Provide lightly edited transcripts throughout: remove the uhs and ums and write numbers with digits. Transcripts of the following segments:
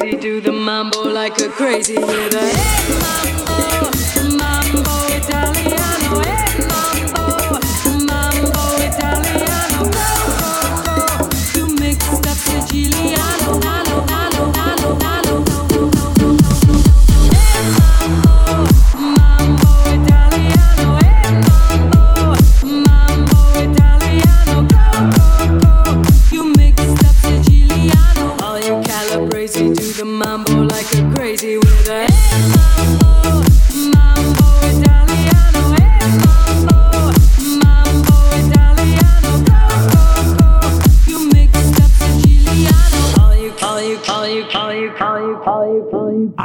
crazy, do the mambo like a crazy with a hey mambo, mambo Italiano, hey mambo, mambo Italiano, go, go, go. You mixed up Siciliano, nano, nano, nano, nano. Hey mambo, mambo Italiano, hey mambo, mambo Italiano, go, go, go. You mixed up Siciliano. All you Calabrese do the mambo like a crazy with a hey mambo, mambo Italiano, hey mambo, mambo Italiano, go, go, go. You mixed up Siciliano. All you, all you, all you, all you, all you, all you, all you.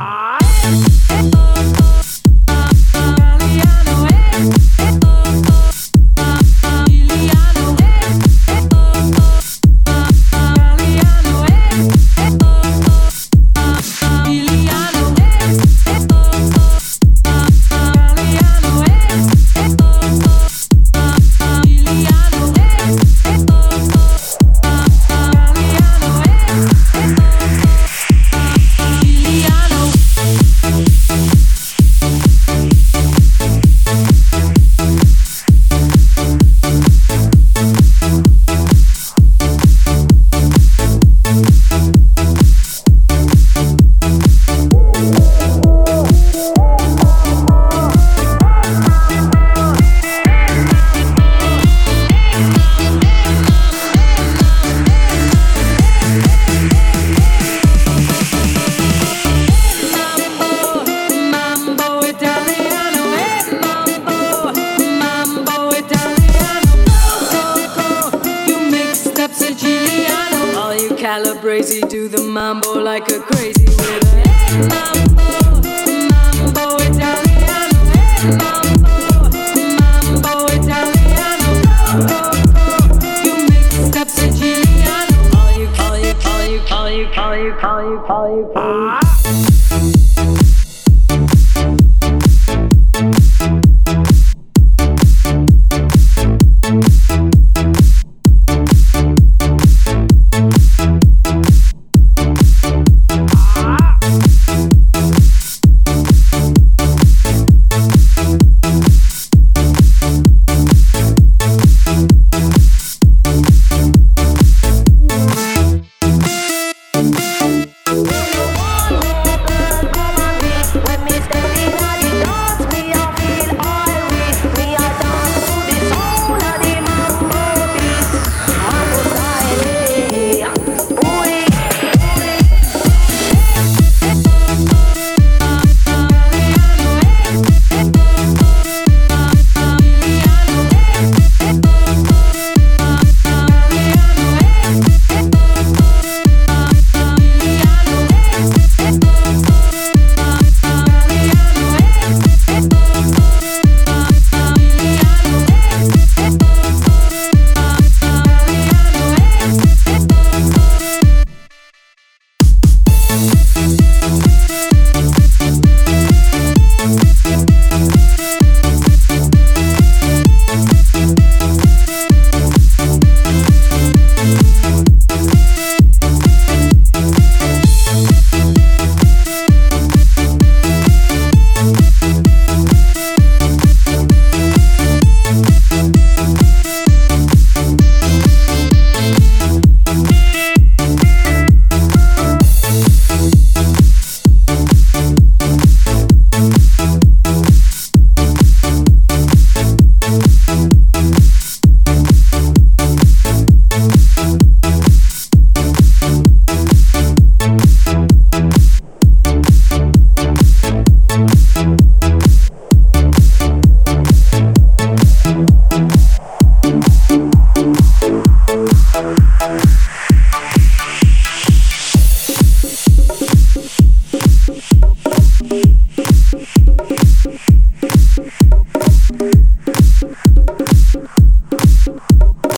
Calabrese do the mambo like a crazy with a hey mambo.